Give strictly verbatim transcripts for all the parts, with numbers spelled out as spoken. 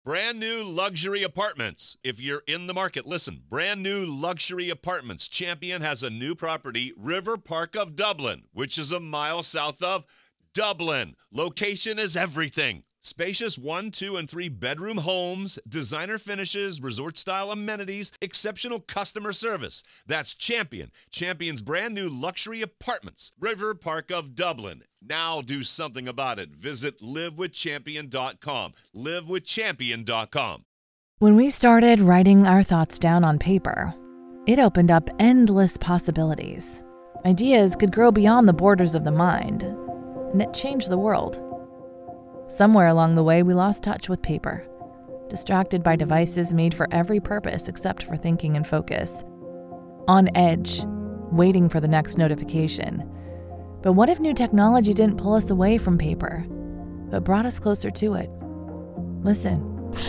Brand new luxury apartments. If you're in the market, listen. Brand new luxury apartments. Champion has a new property, River Park of Dublin, which is a mile south of Dublin. Location is everything. Spacious one, two, and three bedroom homes, designer finishes, resort-style amenities, exceptional customer service. That's Champion. Champion's brand new luxury apartments. River Park of Dublin. Now do something about it. Visit live with champion dot com. live with champion dot com. When we started writing our thoughts down on paper, it opened up endless possibilities. Ideas could grow beyond the borders of the mind, and it changed the world. Somewhere along the way, we lost touch with paper, distracted by devices made for every purpose except for thinking and focus. On edge, waiting for the next notification. But what if new technology didn't pull us away from paper, but brought us closer to it? Listen.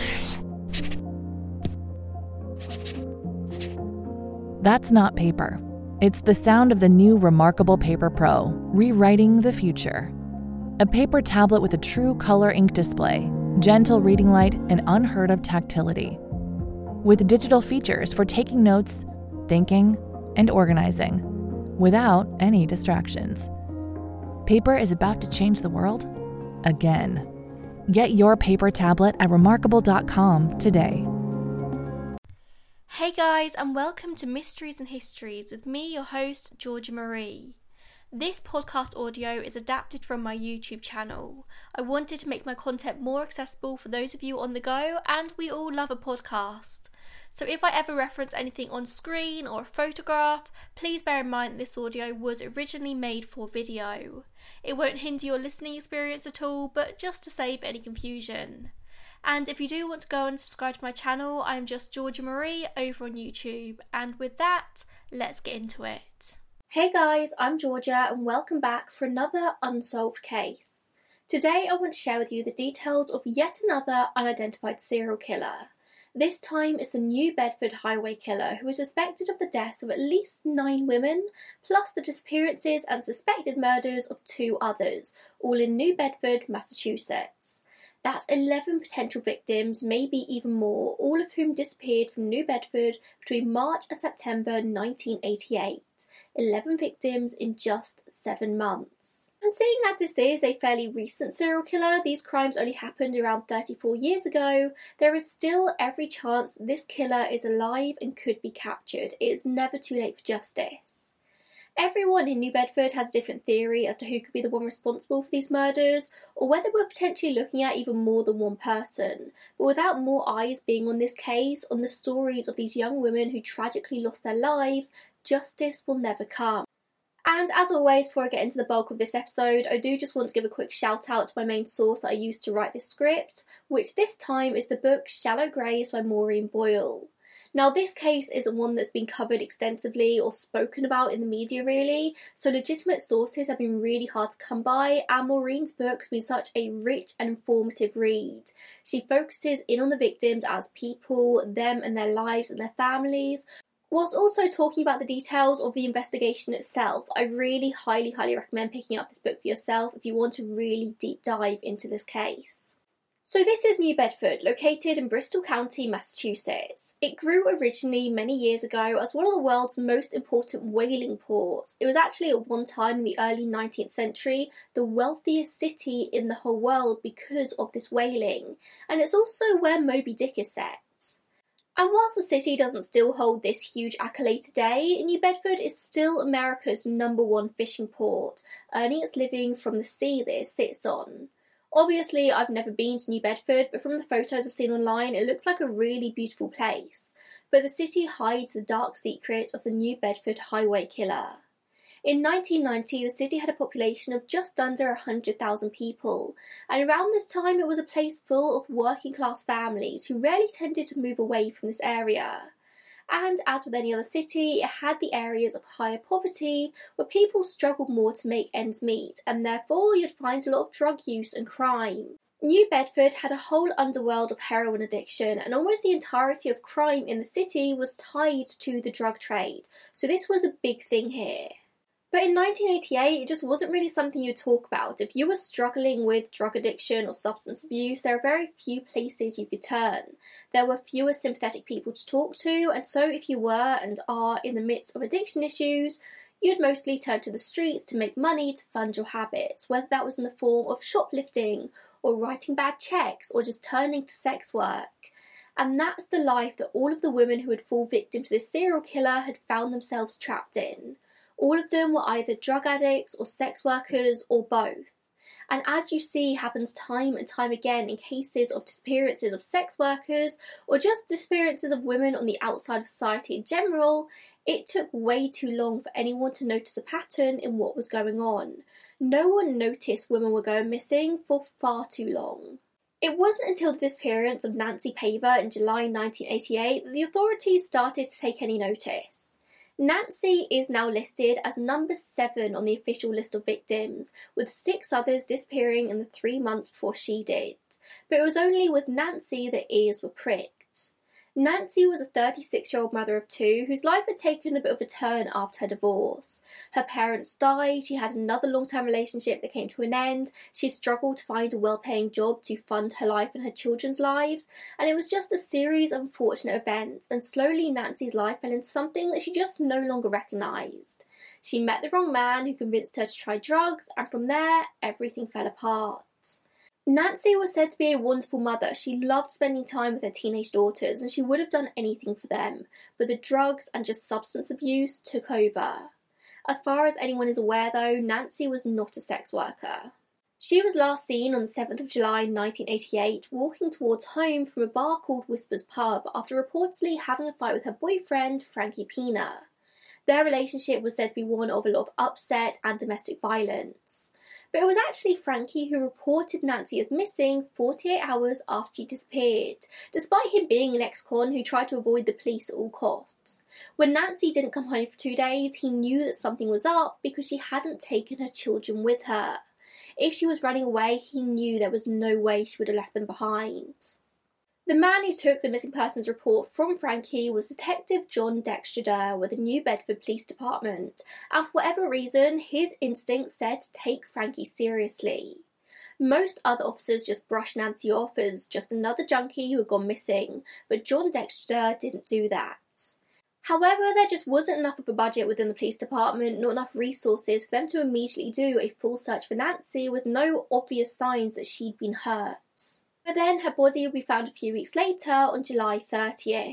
That's not paper. It's the sound of the new Remarkable Paper Pro, rewriting the future. A paper tablet with a true color ink display, gentle reading light, and unheard of tactility. With digital features for taking notes, thinking, and organizing, without any distractions. Paper is about to change the world again. Get your paper tablet at remarkable dot com today. Hey guys, and welcome to Mysteries and Histories with me, your host, Georgia Marie. This podcast audio is adapted from my YouTube channel. I wanted to make my content more accessible for those of you on the go, and we all love a podcast. So if I ever reference anything on screen or a photograph, please bear in mind this audio was originally made for video. It won't hinder your listening experience at all, but just to save any confusion. And if you do want to go and subscribe to my channel, I'm just Georgia Marie over on YouTube. And with that, let's get into it. Hey guys, I'm Georgia and welcome back for another unsolved case. Today I want to share with you the details of yet another unidentified serial killer. This time it's the New Bedford highway killer who is suspected of the deaths of at least nine women, plus the disappearances and suspected murders of two others, all in New Bedford, Massachusetts. That's eleven potential victims, maybe even more, all of whom disappeared from New Bedford between March and September nineteen eighty-eight. eleven victims in just seven months. And seeing as this is a fairly recent serial killer, these crimes only happened around thirty-four years ago, there is still every chance this killer is alive and could be captured. It is never too late for justice. Everyone in New Bedford has a different theory as to who could be the one responsible for these murders, or whether we're potentially looking at even more than one person. But without more eyes being on this case, on the stories of these young women who tragically lost their lives, justice will never come. And as always, before I get into the bulk of this episode, I do just want to give a quick shout out to my main source that I used to write this script, which this time is the book Shallow Graves by Maureen Boyle. Now this case isn't one that's been covered extensively or spoken about in the media really, so legitimate sources have been really hard to come by, and Maureen's book has been such a rich and informative read. She focuses in on the victims as people, them and their lives and their families, whilst also talking about the details of the investigation itself. I really highly, highly recommend picking up this book for yourself if you want to really deep dive into this case. So this is New Bedford, located in Bristol County, Massachusetts. It grew originally many years ago as one of the world's most important whaling ports. It was actually at one time in the early nineteenth century the wealthiest city in the whole world because of this whaling, and it's also where Moby Dick is set. And whilst the city doesn't still hold this huge accolade today, New Bedford is still America's number one fishing port, earning its living from the sea that it sits on. Obviously, I've never been to New Bedford, but from the photos I've seen online, it looks like a really beautiful place. But the city hides the dark secret of the New Bedford highway killer. In nineteen ninety, the city had a population of just under one hundred thousand people, and around this time it was a place full of working class families who rarely tended to move away from this area. And as with any other city, it had the areas of higher poverty where people struggled more to make ends meet, and therefore you'd find a lot of drug use and crime. New Bedford had a whole underworld of heroin addiction, and almost the entirety of crime in the city was tied to the drug trade, so this was a big thing here. But in nineteen eighty-eight, it just wasn't really something you talk about. If you were struggling with drug addiction or substance abuse, there are very few places you could turn. There were fewer sympathetic people to talk to, and so if you were and are in the midst of addiction issues, you'd mostly turn to the streets to make money to fund your habits, whether that was in the form of shoplifting or writing bad checks or just turning to sex work. And that's the life that all of the women who had fallen victim to this serial killer had found themselves trapped in. All of them were either drug addicts or sex workers or both. And as you see happens time and time again in cases of disappearances of sex workers or just disappearances of women on the outside of society in general, it took way too long for anyone to notice a pattern in what was going on. No one noticed women were going missing for far too long. It wasn't until the disappearance of Nancy Paver in July nineteen eighty-eight that the authorities started to take any notice. Nancy is now listed as number seven on the official list of victims, with six others disappearing in the three months before she did. But it was only with Nancy that ears were pricked. Nancy was a thirty-six-year-old mother of two whose life had taken a bit of a turn after her divorce. Her parents died, she had another long-term relationship that came to an end, she struggled to find a well-paying job to fund her life and her children's lives, and it was just a series of unfortunate events, and slowly Nancy's life fell into something that she just no longer recognised. She met the wrong man who convinced her to try drugs, and from there, everything fell apart. Nancy was said to be a wonderful mother. She loved spending time with her teenage daughters and she would have done anything for them, but the drugs and just substance abuse took over. As far as anyone is aware though, Nancy was not a sex worker. She was last seen on the seventh of July nineteen eighty-eight walking towards home from a bar called Whispers Pub after reportedly having a fight with her boyfriend Frankie Pena. Their relationship was said to be one of a lot of upset and domestic violence. But it was actually Frankie who reported Nancy as missing forty-eight hours after she disappeared, despite him being an ex-con who tried to avoid the police at all costs. When Nancy didn't come home for two days, he knew that something was up because she hadn't taken her children with her. If she was running away, he knew there was no way she would have left them behind. The man who took the missing persons report from Frankie was Detective John Dexter with the New Bedford Police Department, and for whatever reason, his instincts said to take Frankie seriously. Most other officers just brushed Nancy off as just another junkie who had gone missing, but John Dexter didn't do that. However, there just wasn't enough of a budget within the police department, not enough resources for them to immediately do a full search for Nancy with no obvious signs that she'd been hurt. But then her body would be found a few weeks later on July thirtieth.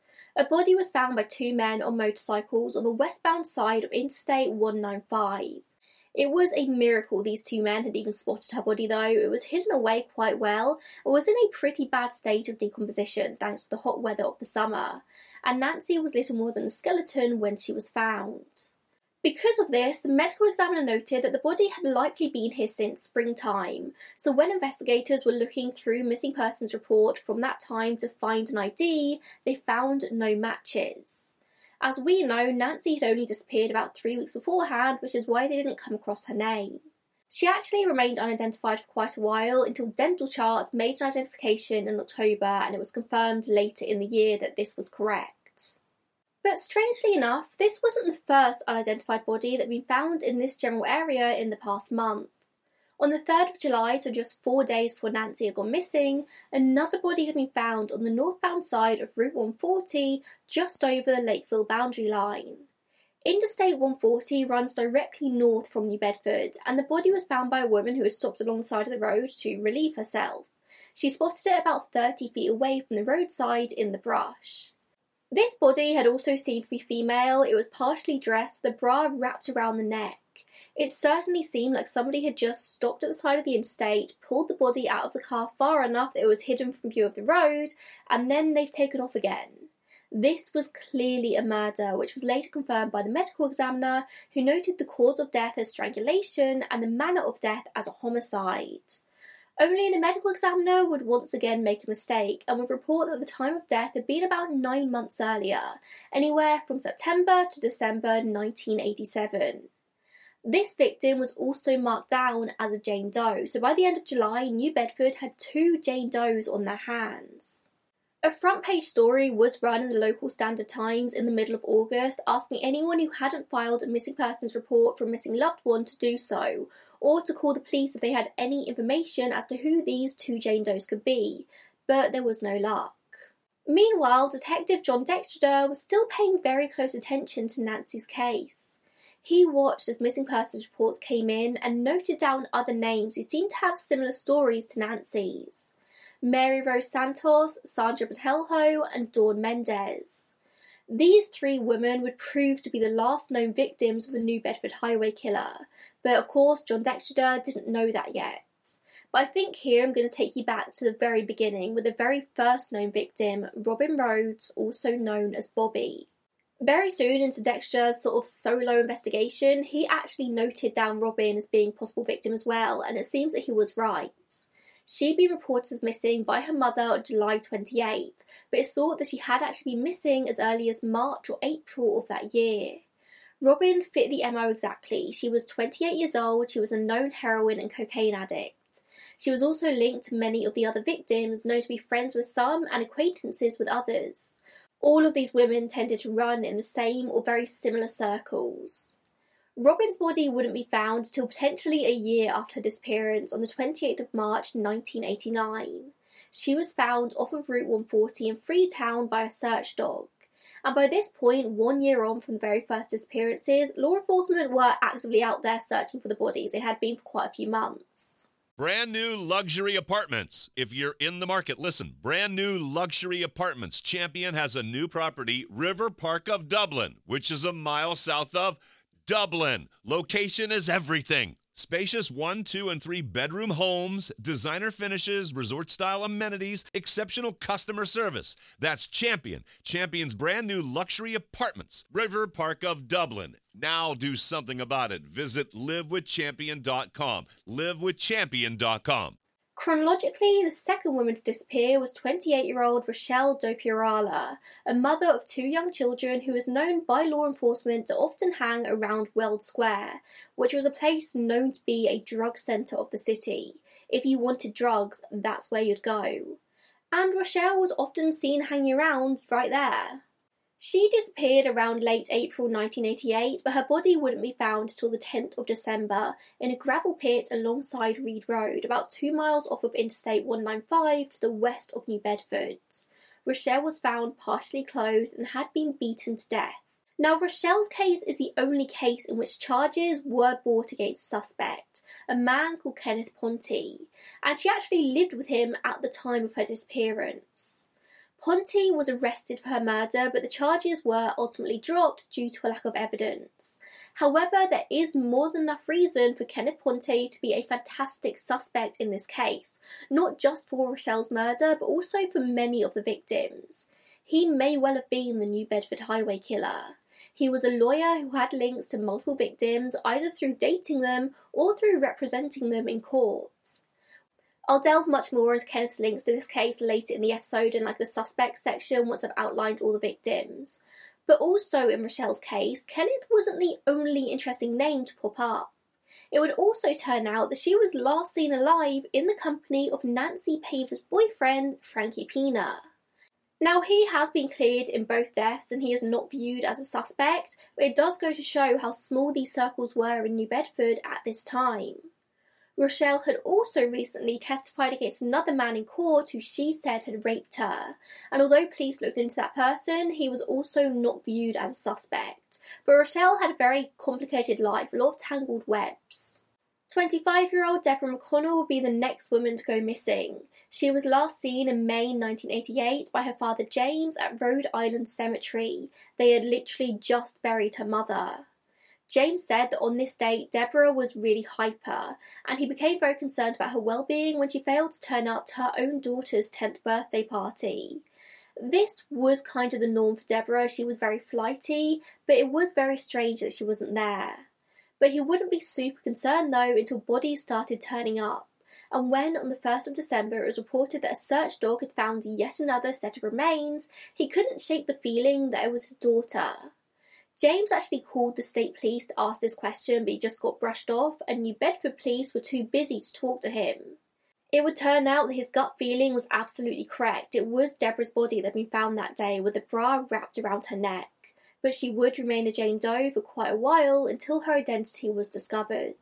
A body was found by two men on motorcycles on the westbound side of Interstate one ninety-five. It was a miracle these two men had even spotted her body though. It was hidden away quite well and was in a pretty bad state of decomposition thanks to the hot weather of the summer, and Nancy was little more than a skeleton when she was found. Because of this, the medical examiner noted that the body had likely been here since springtime, so when investigators were looking through missing persons report from that time to find an I D, they found no matches. As we know, Nancy had only disappeared about three weeks beforehand, which is why they didn't come across her name. She actually remained unidentified for quite a while until Dental Charts made an identification in October, and it was confirmed later in the year that this was correct. But strangely enough, this wasn't the first unidentified body that had been found in this general area in the past month. On the third of July, so just four days before Nancy had gone missing, another body had been found on the northbound side of Route one forty, just over the Lakeville boundary line. Interstate one forty runs directly north from New Bedford, and the body was found by a woman who had stopped along the side of the road to relieve herself. She spotted it about thirty feet away from the roadside in the brush. This body had also seemed to be female. It was partially dressed with a bra wrapped around the neck. It certainly seemed like somebody had just stopped at the side of the interstate, pulled the body out of the car far enough that it was hidden from view of the road, and then they've taken off again. This was clearly a murder, which was later confirmed by the medical examiner, who noted the cause of death as strangulation and the manner of death as a homicide. Only the medical examiner would once again make a mistake and would report that the time of death had been about nine months earlier, anywhere from September to December nineteen eighty-seven. This victim was also marked down as a Jane Doe, so by the end of July, New Bedford had two Jane Does on their hands. A front page story was run in the local Standard Times in the middle of August, asking anyone who hadn't filed a missing persons report for a missing loved one to do so, or to call the police if they had any information as to who these two Jane Does could be, but there was no luck. Meanwhile, Detective John Dexter was still paying very close attention to Nancy's case. He watched as missing persons reports came in and noted down other names who seemed to have similar stories to Nancy's. Mary Rose Santos, Sandra Botelho, and Dawn Mendez. These three women would prove to be the last known victims of the New Bedford highway killer, but of course John Dexter didn't know that yet. But I think here I'm going to take you back to the very beginning with the very first known victim, Robin Rhodes, also known as Bobby. Very soon into Dexter's sort of solo investigation, he actually noted down Robin as being a possible victim as well, and it seems that he was right. She'd been reported as missing by her mother on July twenty-eighth, but it's thought that she had actually been missing as early as March or April of that year. Robin fit the M O exactly. She was twenty-eight years old, she was a known heroin and cocaine addict. She was also linked to many of the other victims, known to be friends with some and acquaintances with others. All of these women tended to run in the same or very similar circles. Robin's body wouldn't be found until potentially a year after her disappearance on the twenty-eighth of March nineteen eighty-nine. She was found off of Route one forty in Freetown by a search dog. And by this point, one year on from the very first disappearances, law enforcement were actively out there searching for the bodies. They had been for quite a few months. Brand new luxury apartments. If you're in the market, listen. Brand new luxury apartments. Champion has a new property, River Park of Dublin, which is a mile south of Dublin. Location is everything. Spacious one, two, and three bedroom homes, designer finishes, resort-style amenities, exceptional customer service. That's Champion. Champion's brand new luxury apartments. River Park of Dublin. Now do something about it. Visit live with champion dot com. live with champion dot com. Chronologically, the second woman to disappear was twenty-eight-year-old Rochelle Dopiorala, a mother of two young children who was known by law enforcement to often hang around Weld Square, which was a place known to be a drug centre of the city. If you wanted drugs, that's where you'd go. And Rochelle was often seen hanging around right there. She disappeared around late April nineteen eighty-eight, but her body wouldn't be found until the tenth of December in a gravel pit alongside Reed Road, about two miles off of Interstate one ninety-five to the west of New Bedford. Rochelle was found partially clothed and had been beaten to death. Now, Rochelle's case is the only case in which charges were brought against a suspect, a man called Kenneth Ponte, and she actually lived with him at the time of her disappearance. Ponte was arrested for her murder, but the charges were ultimately dropped due to a lack of evidence. However, there is more than enough reason for Kenneth Ponte to be a fantastic suspect in this case, not just for Rochelle's murder, but also for many of the victims. He may well have been the New Bedford highway killer. He was a lawyer who had links to multiple victims, either through dating them or through representing them in court. I'll delve much more into Kenneth's links to this case later in the episode in like the suspects section once I've outlined all the victims. But also in Rochelle's case, Kenneth wasn't the only interesting name to pop up. It would also turn out that she was last seen alive in the company of Nancy Paver's boyfriend, Frankie Pena. Now, he has been cleared in both deaths and he is not viewed as a suspect, but it does go to show how small these circles were in New Bedford at this time. Rochelle had also recently testified against another man in court who she said had raped her, and although police looked into that person, he was also not viewed as a suspect. But Rochelle had a very complicated life, a lot of tangled webs. twenty-five-year-old Deborah McConnell would be the next woman to go missing. She was last seen in May nineteen eighty-eight by her father James at Rhode Island Cemetery. They had literally just buried her mother. James said that on this date, Deborah was really hyper, and he became very concerned about her well-being when she failed to turn up to her own daughter's tenth birthday party. This was kind of the norm for Deborah. She was very flighty, but it was very strange that she wasn't there. But he wouldn't be super concerned though until bodies started turning up, and when on the first of December it was reported that a search dog had found yet another set of remains, he couldn't shake the feeling that it was his daughter. James actually called the state police to ask this question, but he just got brushed off, and New Bedford police were too busy to talk to him. It would turn out that his gut feeling was absolutely correct. It was Deborah's body that had been found that day with a bra wrapped around her neck, but she would remain a Jane Doe for quite a while until her identity was discovered.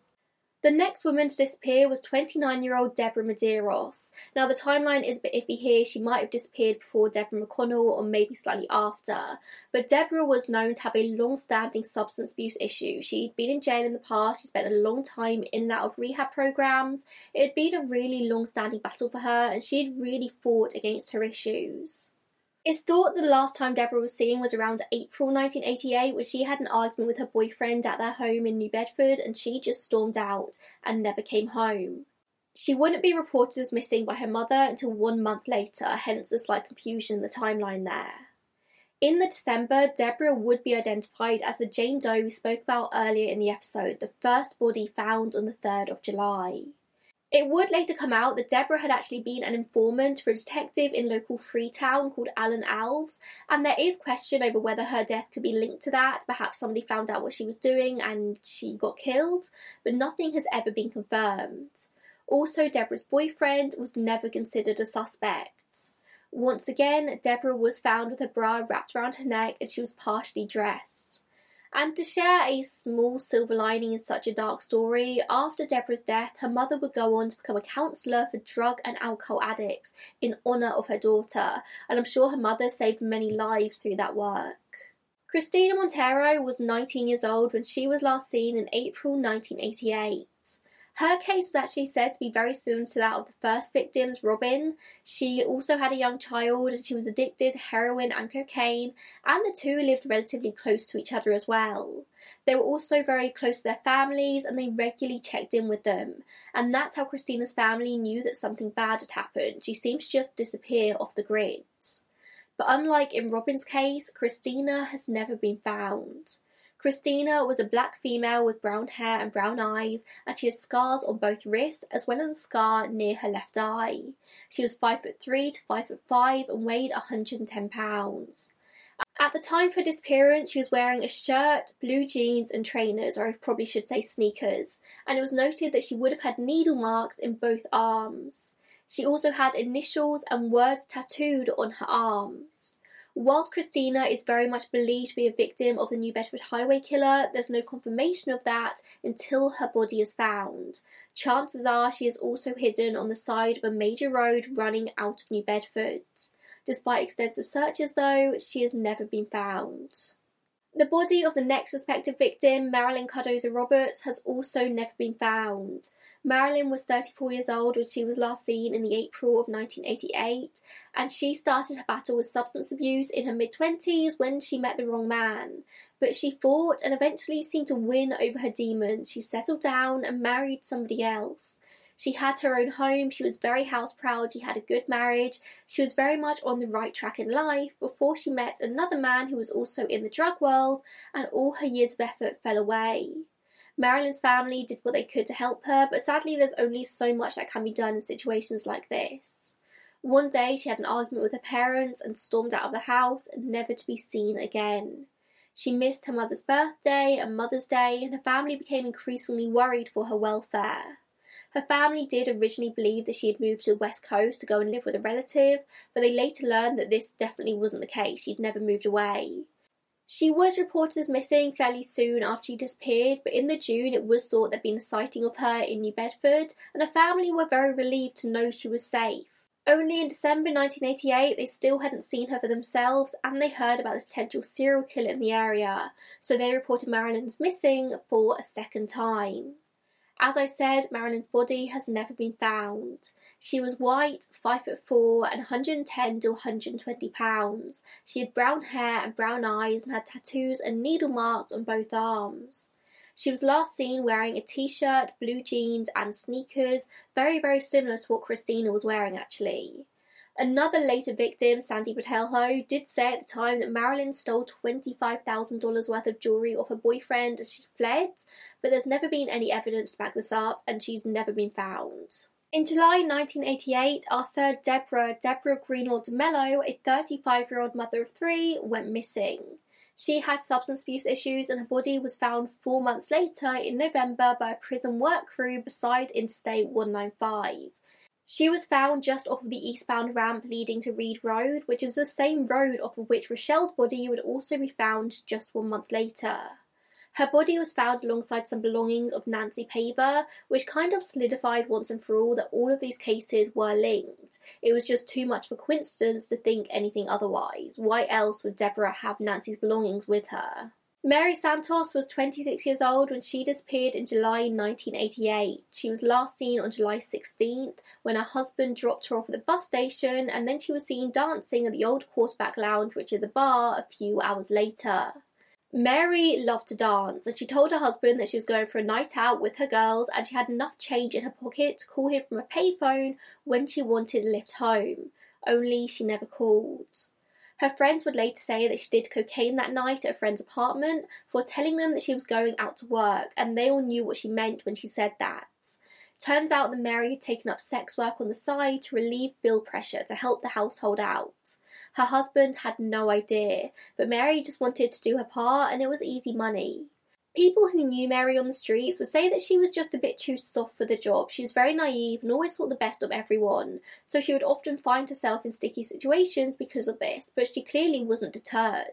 The next woman to disappear was twenty-nine-year-old Deborah Medeiros. Now, the timeline is a bit iffy here. She might have disappeared before Deborah McConnell or maybe slightly after. But Deborah was known to have a long-standing substance abuse issue. She'd been in jail in the past. She spent a long time in and out of rehab programs. It had been a really long-standing battle for her, and she'd really fought against her issues. It's thought that the last time Deborah was seen was around April nineteen eighty-eight, when she had an argument with her boyfriend at their home in New Bedford, and she just stormed out and never came home. She wouldn't be reported as missing by her mother until one month later, hence the slight confusion in the timeline there. In the December, Deborah would be identified as the Jane Doe we spoke about earlier in the episode, the first body found on the third of July. It would later come out that Deborah had actually been an informant for a detective in local Freetown called Alan Alves, and there is question over whether her death could be linked to that. Perhaps somebody found out what she was doing and she got killed, but nothing has ever been confirmed. Also, Deborah's boyfriend was never considered a suspect. Once again, Deborah was found with her bra wrapped around her neck and she was partially dressed. And to share a small silver lining in such a dark story, after Deborah's death, her mother would go on to become a counsellor for drug and alcohol addicts in honour of her daughter, and I'm sure her mother saved many lives through that work. Christina Montero was nineteen years old when she was last seen in April nineteen eighty-eight. Her case was actually said to be very similar to that of the first victims, Robin. She also had a young child and she was addicted to heroin and cocaine, and the two lived relatively close to each other as well. They were also very close to their families and they regularly checked in with them, and that's how Christina's family knew that something bad had happened. She seemed to just disappear off the grid. But unlike in Robin's case, Christina has never been found. Christina was a black female with brown hair and brown eyes, and she had scars on both wrists as well as a scar near her left eye. She was five foot three to five foot five and weighed one hundred and ten pounds. At the time of her disappearance, she was wearing a shirt, blue jeans and trainers, or I probably should say sneakers, and it was noted that she would have had needle marks in both arms. She also had initials and words tattooed on her arms. Whilst Christina is very much believed to be a victim of the New Bedford highway killer, there's no confirmation of that until her body is found. Chances are she is also hidden on the side of a major road running out of New Bedford. Despite extensive searches though, she has never been found. The body of the next suspected victim, Marilyn Cardoza Roberts, has also never been found. Marilyn was thirty-four years old when she was last seen in the April of nineteen eighty-eight, and she started her battle with substance abuse in her mid-twenties when she met the wrong man. But she fought and eventually seemed to win over her demons. She settled down and married somebody else. She had her own home, she was very house proud, she had a good marriage, she was very much on the right track in life before she met another man who was also in the drug world, and all her years of effort fell away. Marilyn's family did what they could to help her, but sadly there's only so much that can be done in situations like this. One day she had an argument with her parents and stormed out of the house, never to be seen again. She missed her mother's birthday and Mother's Day, and her family became increasingly worried for her welfare. Her family did originally believe that she had moved to the West Coast to go and live with a relative, but they later learned that this definitely wasn't the case. She'd never moved away. She was reported as missing fairly soon after she disappeared, but in the June it was thought there'd been a sighting of her in New Bedford, and her family were very relieved to know she was safe. Only in December nineteen eighty-eight they still hadn't seen her for themselves, and they heard about the potential serial killer in the area, so they reported Marilyn as missing for a second time. As I said, Marilyn's body has never been found. She was white, five foot four, and one hundred and ten to one hundred and twenty pounds. She had brown hair and brown eyes and had tattoos and needle marks on both arms. She was last seen wearing a t-shirt, blue jeans and sneakers, very very similar to what Christina was wearing actually. Another later victim, Sandy Botelho, did say at the time that Marilyn stole twenty-five thousand dollars worth of jewellery off her boyfriend as she fled, but there's never been any evidence to back this up, and she's never been found. In July nineteen eighty-eight, our third Deborah, Deborah Greenlaw DeMello, a thirty-five-year-old mother of three, went missing. She had substance abuse issues, and her body was found four months later in November by a prison work crew beside Interstate one ninety-five. She was found just off of the eastbound ramp leading to Reed Road, which is the same road off of which Rochelle's body would also be found just one month later. Her body was found alongside some belongings of Nancy Paver, which kind of solidified once and for all that all of these cases were linked. It was just too much of a coincidence to think anything otherwise. Why else would Deborah have Nancy's belongings with her? Mary Santos was twenty-six years old when she disappeared in July nineteen eighty-eight. She was last seen on July sixteenth when her husband dropped her off at the bus station, and then she was seen dancing at the Old Quarterback Lounge, which is a bar, a few hours later. Mary loved to dance, and she told her husband that she was going for a night out with her girls and she had enough change in her pocket to call him from a payphone when she wanted a lift home. Only she never called. Her friends would later say that she did cocaine that night at a friend's apartment for telling them that she was going out to work, and they all knew what she meant when she said that. Turns out that Mary had taken up sex work on the side to relieve bill pressure to help the household out. Her husband had no idea, but Mary just wanted to do her part and it was easy money. People who knew Mary on the streets would say that she was just a bit too soft for the job. She was very naive and always thought the best of everyone, so she would often find herself in sticky situations because of this, but she clearly wasn't deterred.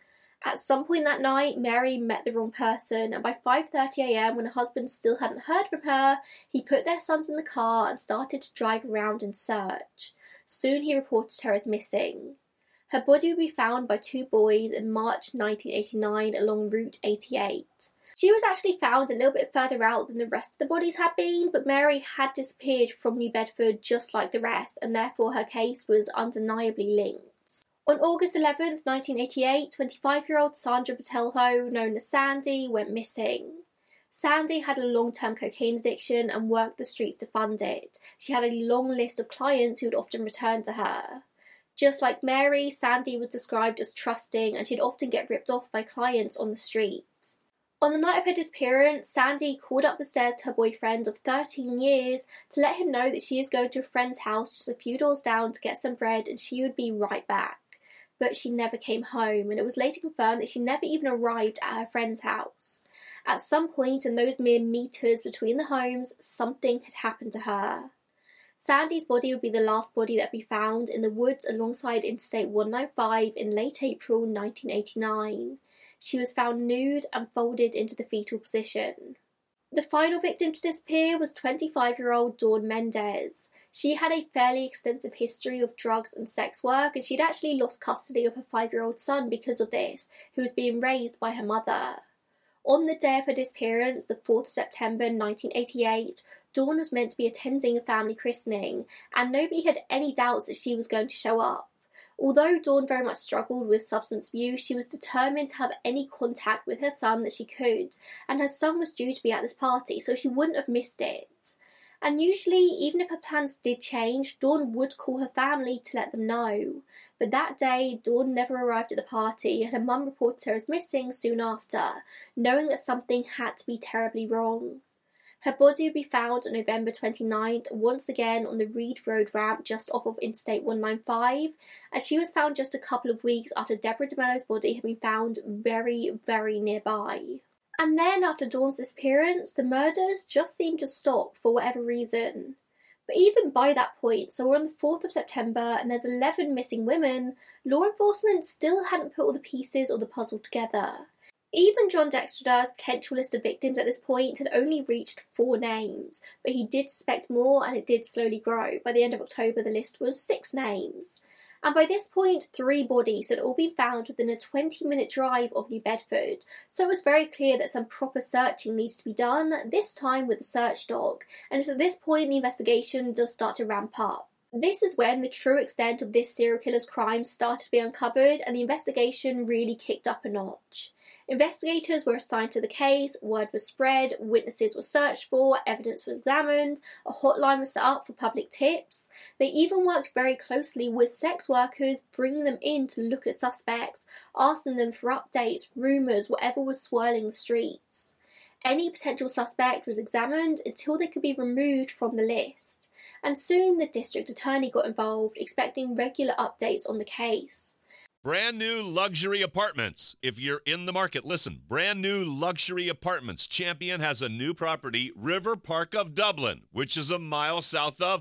At some point that night, Mary met the wrong person, and by five thirty a m when her husband still hadn't heard from her, he put their sons in the car and started to drive around and search. Soon he reported her as missing. Her body would be found by two boys in March nineteen eighty-nine along Route eighty-eight. She was actually found a little bit further out than the rest of the bodies had been, but Mary had disappeared from New Bedford just like the rest, and therefore her case was undeniably linked. On August eleventh, nineteen eighty-eight, twenty-five-year-old Sandra Botelho, known as Sandy, went missing. Sandy had a long-term cocaine addiction and worked the streets to fund it. She had a long list of clients who would often return to her. Just like Mary, Sandy was described as trusting, and she'd often get ripped off by clients on the streets. On the night of her disappearance, Sandy called up the stairs to her boyfriend of thirteen years to let him know that she is going to a friend's house just a few doors down to get some bread and she would be right back. But she never came home, and it was later confirmed that she never even arrived at her friend's house. At some point in those mere meters between the homes, something had happened to her. Sandy's body would be the last body that would be found in the woods alongside Interstate one ninety-five in late April nineteen eighty-nine. She was found nude and folded into the fetal position. The final victim to disappear was twenty-five-year-old Dawn Mendez. She had a fairly extensive history of drugs and sex work, and she'd actually lost custody of her five-year-old son because of this, who was being raised by her mother. On the day of her disappearance, the fourth of September nineteen eighty-eight, Dawn was meant to be attending a family christening, and nobody had any doubts that she was going to show up. Although Dawn very much struggled with substance abuse, she was determined to have any contact with her son that she could, and her son was due to be at this party, so she wouldn't have missed it. And usually, even if her plans did change, Dawn would call her family to let them know. But that day, Dawn never arrived at the party, and her mum reported her as missing soon after, knowing that something had to be terribly wrong. Her body would be found on November twenty-ninth, once again on the Reed Road ramp just off of Interstate one ninety-five, and she was found just a couple of weeks after Deborah DeMello's body had been found very, very nearby. And then, after Dawn's disappearance, the murders just seemed to stop for whatever reason. But even by that point, so we're on the fourth of September and there's eleven missing women, law enforcement still hadn't put all the pieces of the puzzle together. Even John Dexter's potential list of victims at this point had only reached four names, but he did suspect more and it did slowly grow. By the end of October, the list was six names. And by this point, three bodies had all been found within a twenty-minute drive of New Bedford, so it was very clear that some proper searching needs to be done, this time with a search dog, and it's at this point the investigation does start to ramp up. This is when the true extent of this serial killer's crimes started to be uncovered, and the investigation really kicked up a notch. Investigators were assigned to the case, word was spread, witnesses were searched for, evidence was examined, a hotline was set up for public tips. They even worked very closely with sex workers, bringing them in to look at suspects, asking them for updates, rumours, whatever was swirling the streets. Any potential suspect was examined until they could be removed from the list. And soon the district attorney got involved, expecting regular updates on the case. Brand new luxury apartments. If you're in the market, listen. Brand new luxury apartments. Champion has a new property, River Park of Dublin, which is a mile south of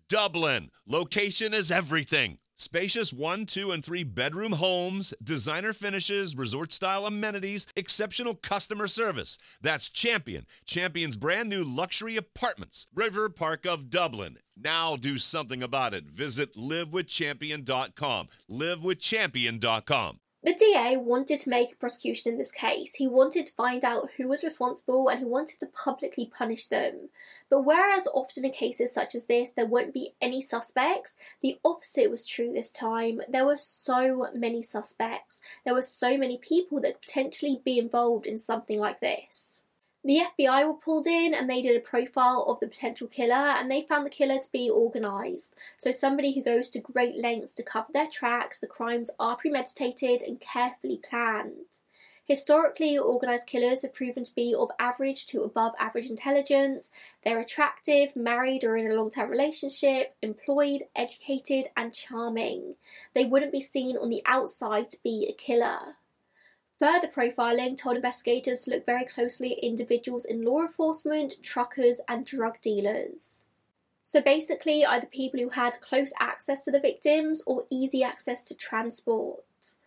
Dublin. Location is everything. Spacious one, two, and three bedroom homes, designer finishes, resort-style amenities, exceptional customer service. That's Champion. Champion's brand new luxury apartments. River Park of Dublin. Now do something about it. Visit live with champion dot com. live with champion dot com. The D A wanted to make a prosecution in this case. He wanted to find out who was responsible and he wanted to publicly punish them. But whereas often in cases such as this there won't be any suspects, the opposite was true this time. There were so many suspects. There were so many people that could potentially be involved in something like this. The F B I were pulled in and they did a profile of the potential killer and they found the killer to be organised. So somebody who goes to great lengths to cover their tracks, the crimes are premeditated and carefully planned. Historically, organised killers have proven to be of average to above average intelligence. They're attractive, married or in a long-term relationship, employed, educated and charming. They wouldn't be seen on the outside to be a killer. Further profiling told investigators to look very closely at individuals in law enforcement, truckers and drug dealers. So basically either people who had close access to the victims or easy access to transport.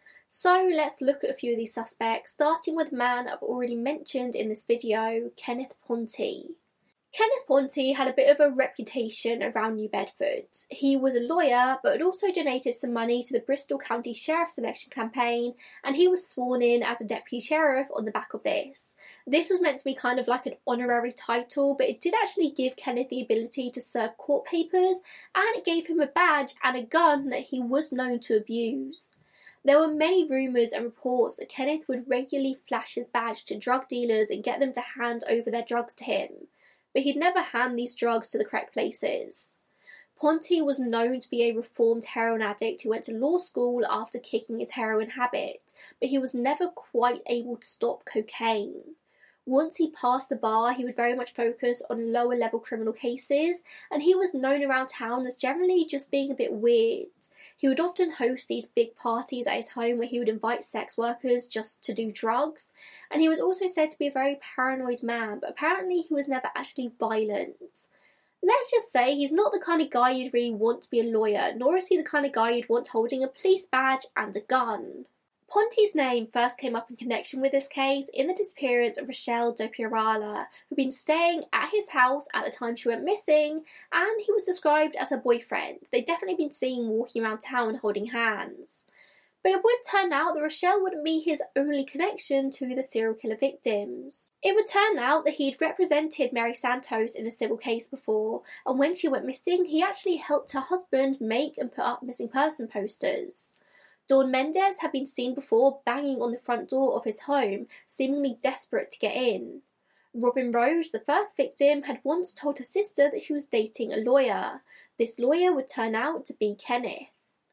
So let's look at a few of these suspects, starting with a man I've already mentioned in this video, Kenneth Ponty. Kenneth Ponty had a bit of a reputation around New Bedford. He was a lawyer but had also donated some money to the Bristol County Sheriff's election campaign and he was sworn in as a deputy sheriff on the back of this. This was meant to be kind of like an honorary title, but it did actually give Kenneth the ability to serve court papers and it gave him a badge and a gun that he was known to abuse. There were many rumours and reports that Kenneth would regularly flash his badge to drug dealers and get them to hand over their drugs to him. But he'd never hand these drugs to the correct places. Ponty was known to be a reformed heroin addict who went to law school after kicking his heroin habit, but he was never quite able to stop cocaine. Once he passed the bar, he would very much focus on lower level criminal cases, and he was known around town as generally just being a bit weird. He would often host these big parties at his home where he would invite sex workers just to do drugs, and he was also said to be a very paranoid man, but apparently he was never actually violent. Let's just say he's not the kind of guy you'd really want to be a lawyer, nor is he the kind of guy you'd want holding a police badge and a gun. Ponty's name first came up in connection with this case in the disappearance of Rochelle Dopiorala, who'd been staying at his house at the time she went missing, and he was described as her boyfriend. They'd definitely been seen walking around town holding hands. But it would turn out that Rochelle wouldn't be his only connection to the serial killer victims. It would turn out that he'd represented Mary Santos in a civil case before, and when she went missing, he actually helped her husband make and put up missing person posters. Dawn Mendez had been seen before banging on the front door of his home, seemingly desperate to get in. Robin Rose, the first victim, had once told her sister that she was dating a lawyer. This lawyer would turn out to be Kenneth.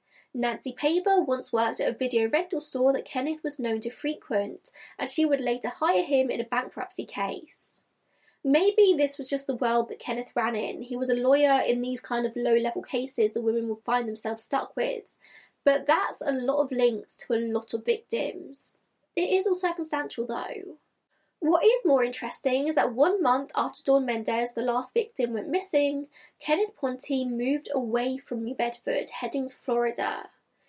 Nancy Paver once worked at a video rental store that Kenneth was known to frequent, and she would later hire him in a bankruptcy case. Maybe this was just the world that Kenneth ran in. He was a lawyer in these kind of low-level cases the women would find themselves stuck with. But that's a lot of links to a lot of victims. It is all circumstantial though. What is more interesting is that one month after Dawn Mendez, the last victim, went missing, Kenneth Ponty moved away from New Bedford, heading to Florida.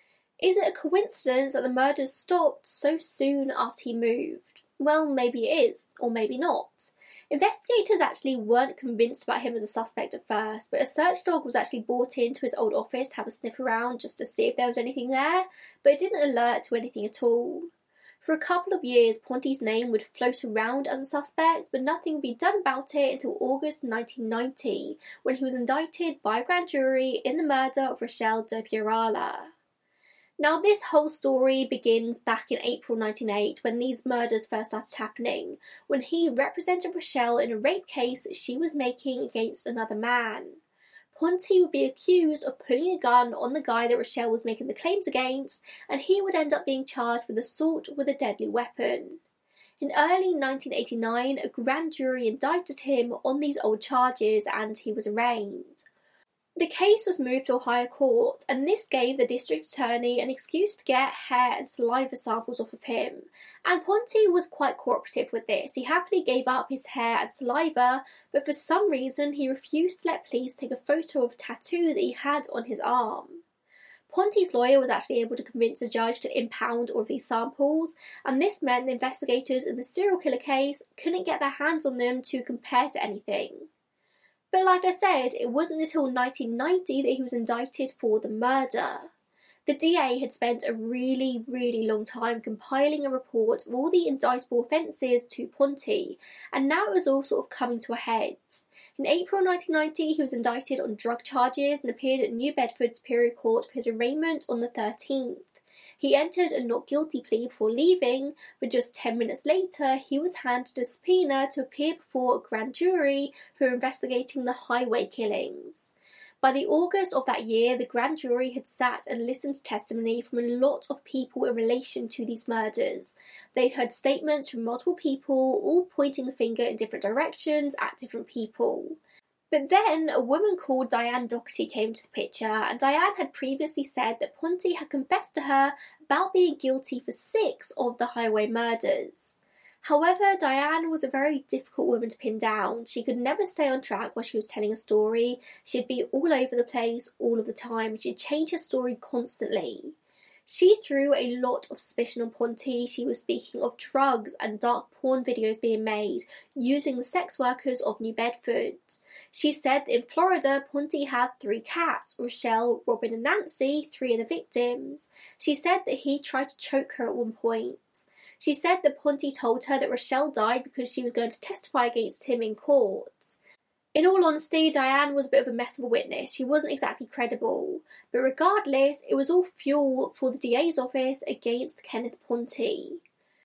Is it a coincidence that the murders stopped so soon after he moved? Well, maybe it is, or maybe not. Investigators actually weren't convinced about him as a suspect at first, but a search dog was actually brought into his old office to have a sniff around just to see if there was anything there, but it didn't alert to anything at all. For a couple of years, Ponty's name would float around as a suspect, but nothing would be done about it until August nineteen ninety, when he was indicted by a grand jury in the murder of Rochelle Dopiorala. Now, this whole story begins back in April nineteen oh eight, when these murders first started happening, when he represented Rochelle in a rape case she was making against another man. Ponty would be accused of pulling a gun on the guy that Rochelle was making the claims against, and he would end up being charged with assault with a deadly weapon. In early nineteen eighty-nine, a grand jury indicted him on these old charges and he was arraigned. The case was moved to a higher court, and this gave the district attorney an excuse to get hair and saliva samples off of him. And Ponti was quite cooperative with this. He happily gave up his hair and saliva, but for some reason he refused to let police take a photo of a tattoo that he had on his arm. Ponti's lawyer was actually able to convince the judge to impound all of these samples, and this meant the investigators in the serial killer case couldn't get their hands on them to compare to anything. But like I said, it wasn't until nineteen ninety that he was indicted for the murder. The D A had spent a really, really long time compiling a report of all the indictable offences to Ponti, and now it was all sort of coming to a head. In April nineteen ninety, he was indicted on drug charges and appeared at New Bedford Superior Court for his arraignment on the thirteenth. He entered a not guilty plea before leaving, but just ten minutes later he was handed a subpoena to appear before a grand jury who were investigating the highway killings. By the August of that year, the grand jury had sat and listened to testimony from a lot of people in relation to these murders. They'd heard statements from multiple people, all pointing the finger in different directions at different people. But then a woman called Diane Doherty came to the picture, and Diane had previously said that Ponti had confessed to her about being guilty for six of the highway murders. However, Diane was a very difficult woman to pin down. She could never stay on track while she was telling a story. She'd be all over the place all of the time. She'd change her story constantly. She threw a lot of suspicion on Ponti. She was speaking of drugs and dark porn videos being made using the sex workers of New Bedford. She said that in Florida, Ponti had three cats, Rochelle, Robin and Nancy, three of the victims. She said that he tried to choke her at one point. She said that Ponti told her that Rochelle died because she was going to testify against him in court. In all honesty, Diane was a bit of a mess of a witness. She wasn't exactly credible. But regardless, it was all fuel for the D A's office against Kenneth Ponti.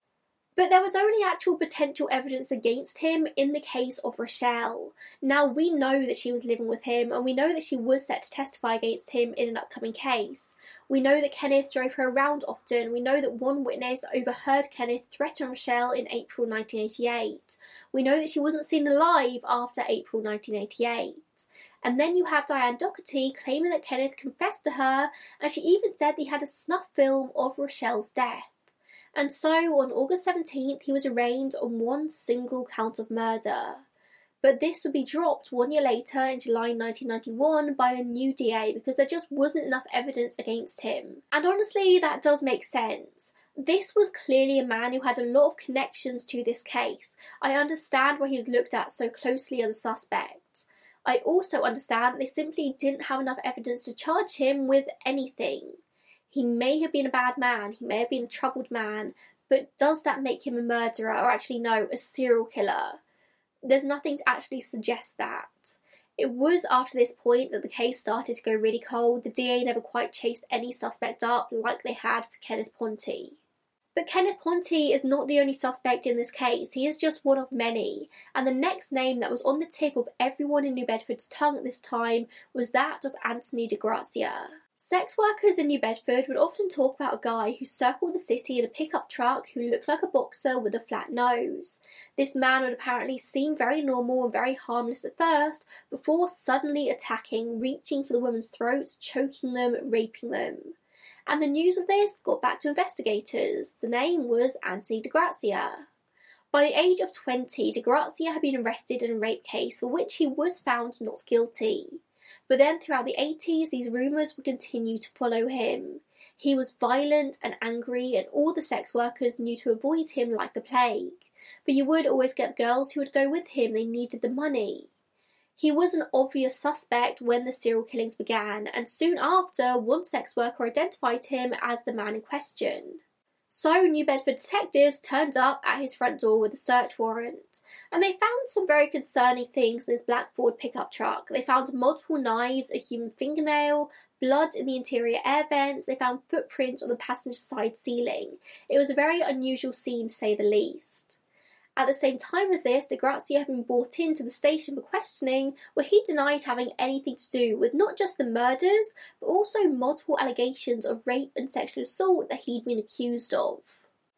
But there was only actual potential evidence against him in the case of Rochelle. Now, we know that she was living with him, and we know that she was set to testify against him in an upcoming case. We know that Kenneth drove her around often. We know that one witness overheard Kenneth threaten Rochelle in April nineteen eighty-eight. We know that she wasn't seen alive after April nineteen eighty-eight. And then you have Diane Doherty claiming that Kenneth confessed to her, and she even said that he had a snuff film of Rochelle's death. And so, on August seventeenth, he was arraigned on one single count of murder. But this would be dropped one year later, in July nineteen ninety-one, by a new D A because there just wasn't enough evidence against him. And honestly, that does make sense. This was clearly a man who had a lot of connections to this case. I understand why he was looked at so closely as a suspect. I also understand that they simply didn't have enough evidence to charge him with anything. He may have been a bad man, he may have been a troubled man, but does that make him a murderer, or actually no, a serial killer? There's nothing to actually suggest that. It was after this point that the case started to go really cold. The D A never quite chased any suspect up like they had for Kenneth Ponti. But Kenneth Ponti is not the only suspect in this case. He is just one of many, and the next name that was on the tip of everyone in New Bedford's tongue at this time was that of Anthony DeGrazia. Sex workers in New Bedford would often talk about a guy who circled the city in a pickup truck who looked like a boxer with a flat nose. This man would apparently seem very normal and very harmless at first, before suddenly attacking, reaching for the women's throats, choking them, raping them. And the news of this got back to investigators. The name was Anthony DeGrazia. By the age of twenty, DeGrazia had been arrested in a rape case for which he was found not guilty. But then throughout the eighties, these rumours would continue to follow him. He was violent and angry, and all the sex workers knew to avoid him like the plague. But you would always get girls who would go with him, they needed the money. He was an obvious suspect when the serial killings began, and soon after, one sex worker identified him as the man in question. So New Bedford detectives turned up at his front door with a search warrant, and they found some very concerning things in his black Ford pickup truck. They found multiple knives, a human fingernail, blood in the interior air vents. They found footprints on the passenger side ceiling. It was a very unusual scene, to say the least. At the same time as this, DeGrazia had been brought into the station for questioning, where he denied having anything to do with not just the murders, but also multiple allegations of rape and sexual assault that he'd been accused of.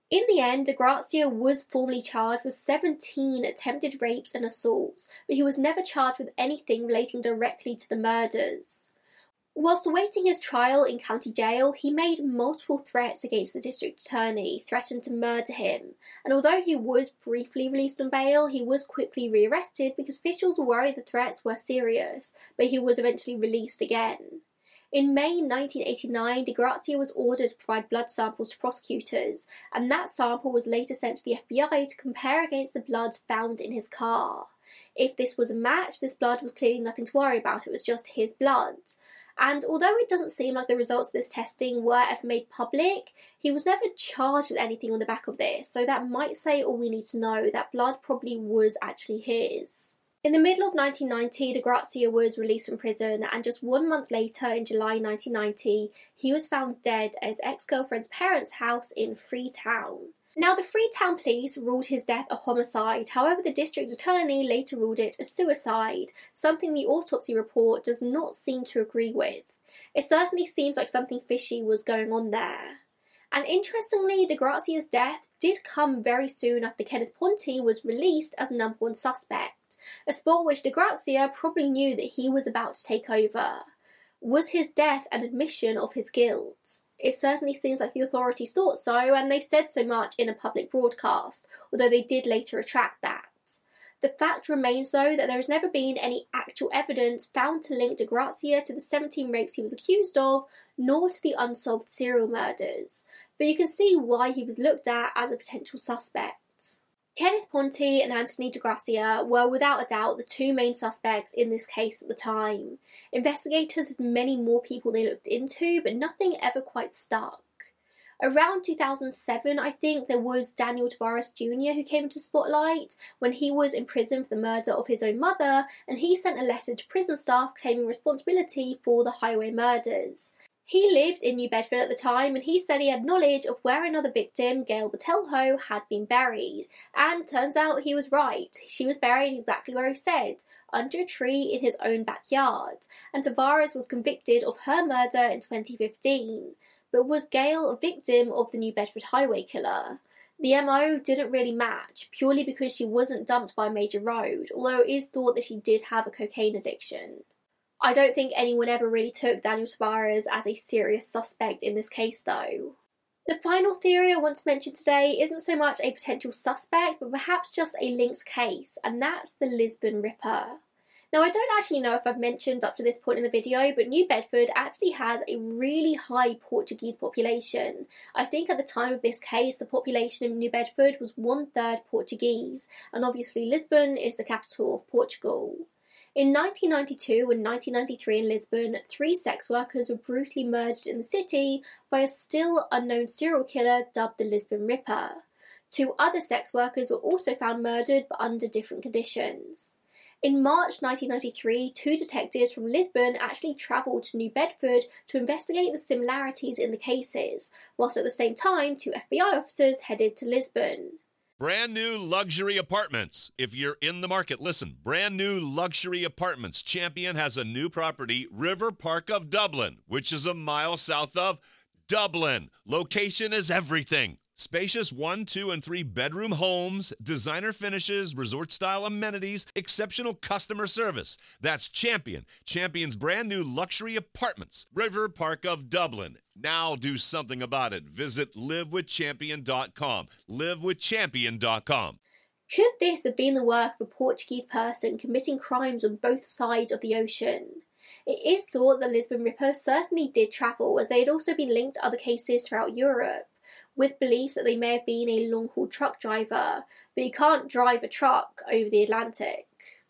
In the end, DeGrazia was formally charged with seventeen attempted rapes and assaults, but he was never charged with anything relating directly to the murders. Whilst awaiting his trial in county jail, he made multiple threats against the district attorney, threatened to murder him, and although he was briefly released on bail, he was quickly rearrested because officials were worried the threats were serious, but he was eventually released again. In May nineteen eighty-nine, DeGrazia was ordered to provide blood samples to prosecutors, and that sample was later sent to the F B I to compare against the blood found in his car. If this was a match, this blood was clearly nothing to worry about, it was just his blood. And although it doesn't seem like the results of this testing were ever made public, he was never charged with anything on the back of this, so that might say all we need to know, that blood probably was actually his. In the middle of nineteen ninety, DeGrazia was released from prison, and just one month later, in July nineteen ninety, he was found dead at his ex-girlfriend's parents' house in Freetown. Now, the Freetown police ruled his death a homicide, however the district attorney later ruled it a suicide, something the autopsy report does not seem to agree with. It certainly seems like something fishy was going on there. And interestingly, DeGrazia's death did come very soon after Kenneth Ponte was released as number one suspect, a spot which DeGrazia probably knew that he was about to take over. Was his death an admission of his guilt? It certainly seems like the authorities thought so, and they said so much in a public broadcast, although they did later retract that. The fact remains, though, that there has never been any actual evidence found to link DeGrazia to the seventeen rapes he was accused of, nor to the unsolved serial murders, but you can see why he was looked at as a potential suspect. Kenneth Ponte and Anthony DeGrazia were without a doubt the two main suspects in this case at the time. Investigators had many more people they looked into, but nothing ever quite stuck. Around two thousand seven, I think, there was Daniel Tavares Junior who came into spotlight when he was in prison for the murder of his own mother, and he sent a letter to prison staff claiming responsibility for the highway murders. He lived in New Bedford at the time, and he said he had knowledge of where another victim, Gail Botelho, had been buried. And turns out he was right. She was buried exactly where he said, under a tree in his own backyard. And Tavares was convicted of her murder in twenty fifteen. But was Gail a victim of the New Bedford highway killer? The M O didn't really match, purely because she wasn't dumped by a major road, although it is thought that she did have a cocaine addiction. I don't think anyone ever really took Daniel Tavares as a serious suspect in this case, though. The final theory I want to mention today isn't so much a potential suspect, but perhaps just a linked case, and that's the Lisbon Ripper. Now, I don't actually know if I've mentioned up to this point in the video, but New Bedford actually has a really high Portuguese population. I think at the time of this case, the population in New Bedford was one-third Portuguese, and obviously Lisbon is the capital of Portugal. In nineteen ninety-two and nineteen ninety-three in Lisbon, three sex workers were brutally murdered in the city by a still unknown serial killer dubbed the Lisbon Ripper. Two other sex workers were also found murdered, but under different conditions. In March nineteen ninety-three, two detectives from Lisbon actually travelled to New Bedford to investigate the similarities in the cases, whilst at the same time two F B I officers headed to Lisbon. Brand new luxury apartments. If you're in the market, listen. Brand new luxury apartments. Champion has a new property, River Park of Dublin, which is a mile south of Dublin. Location is everything. Spacious one, two, and three bedroom homes, designer finishes, resort-style amenities, exceptional customer service. That's Champion. Champion's brand new luxury apartments, River Park of Dublin. Now do something about it. Visit live with champion dot com. live with champion dot com. Could this have been the work of a Portuguese person committing crimes on both sides of the ocean? It is thought the Lisbon Ripper certainly did travel, as they had also been linked to other cases throughout Europe, with beliefs that they may have been a long-haul truck driver, but you can't drive a truck over the Atlantic.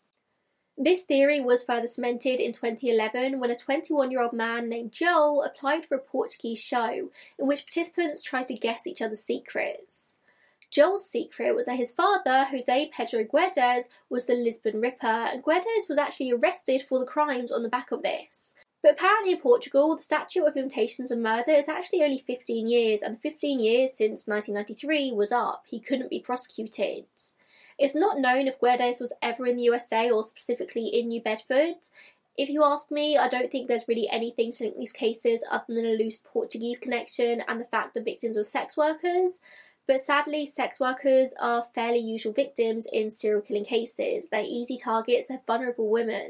This theory was further cemented in twenty eleven when a twenty-one-year-old man named Joel applied for a Portuguese show in which participants tried to guess each other's secrets. Joel's secret was that his father, Jose Pedro Guedes, was the Lisbon Ripper, and Guedes was actually arrested for the crimes on the back of this. But apparently in Portugal, the statute of limitations of murder is actually only fifteen years, and the fifteen years since nineteen ninety-three was up. He couldn't be prosecuted. It's not known if Guedes was ever in the U S A or specifically in New Bedford. If you ask me, I don't think there's really anything to link these cases other than a loose Portuguese connection and the fact that victims were sex workers. But sadly, sex workers are fairly usual victims in serial killing cases. They're easy targets, they're vulnerable women.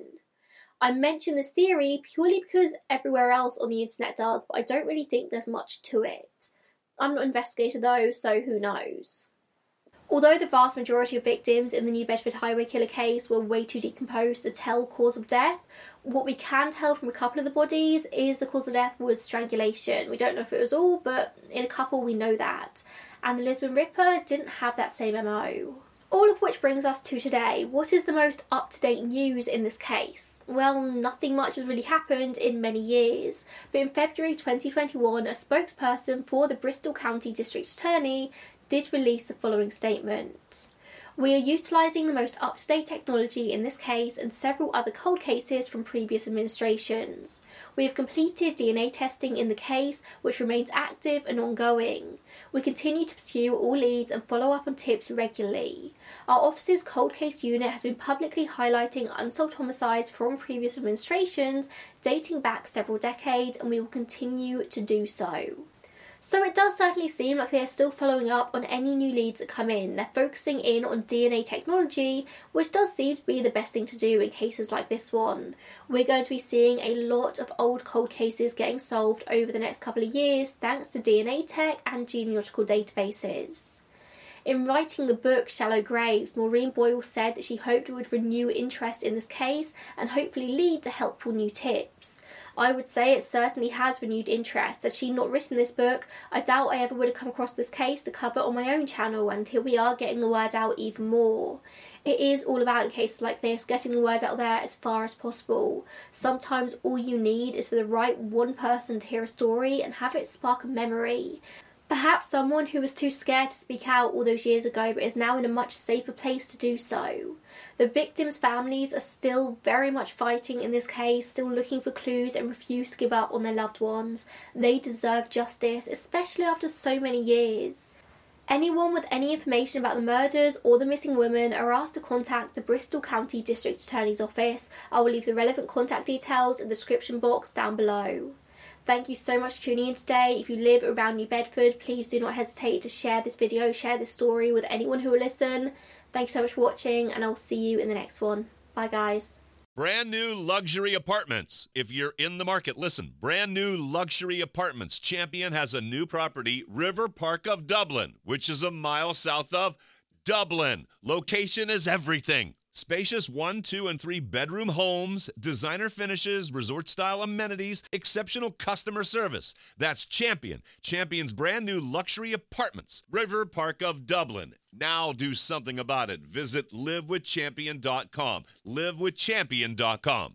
I mention this theory purely because everywhere else on the internet does, but I don't really think there's much to it. I'm not an investigator though, so who knows. Although the vast majority of victims in the New Bedford highway killer case were way too decomposed to tell cause of death, what we can tell from a couple of the bodies is the cause of death was strangulation. We don't know if it was all, but in a couple we know that. And the Lisbon Ripper didn't have that same M O. All of which brings us to today. What is the most up-to-date news in this case? Well, nothing much has really happened in many years, but in February twenty twenty-one, a spokesperson for the Bristol County District Attorney did release the following statement. We are utilising the most up-to-date technology in this case and several other cold cases from previous administrations. We have completed D N A testing in the case, which remains active and ongoing. We continue to pursue all leads and follow up on tips regularly. Our office's cold case unit has been publicly highlighting unsolved homicides from previous administrations dating back several decades, and we will continue to do so. So it does certainly seem like they are still following up on any new leads that come in. They're focusing in on D N A technology, which does seem to be the best thing to do in cases like this one. We're going to be seeing a lot of old cold cases getting solved over the next couple of years thanks to D N A tech and genealogical databases. In writing the book Shallow Graves, Maureen Boyle said that she hoped it would renew interest in this case and hopefully lead to helpful new tips. I would say it certainly has renewed interest. Had she not written this book, I doubt I ever would have come across this case to cover on my own channel, and here we are getting the word out even more. It is all about, in cases like this, getting the word out there as far as possible. Sometimes all you need is for the right one person to hear a story and have it spark a memory. Perhaps someone who was too scared to speak out all those years ago but is now in a much safer place to do so. The victims' families are still very much fighting in this case, still looking for clues and refuse to give up on their loved ones. They deserve justice, especially after so many years. Anyone with any information about the murders or the missing women are asked to contact the Bristol County District Attorney's Office. I will leave the relevant contact details in the description box down below. Thank you so much for tuning in today. If you live around New Bedford, please do not hesitate to share this video, share this story with anyone who will listen. Thank you so much for watching, and I'll see you in the next one. Bye, guys. Brand new luxury apartments. If you're in the market, listen. Brand new luxury apartments. Champion has a new property, River Park of Dublin, which is a mile south of Dublin. Location is everything. Spacious one, two, and three bedroom homes, designer finishes, resort-style amenities, exceptional customer service. That's Champion. Champion's brand new luxury apartments, River Park of Dublin. Now do something about it. Visit live with champion dot com. live with champion dot com.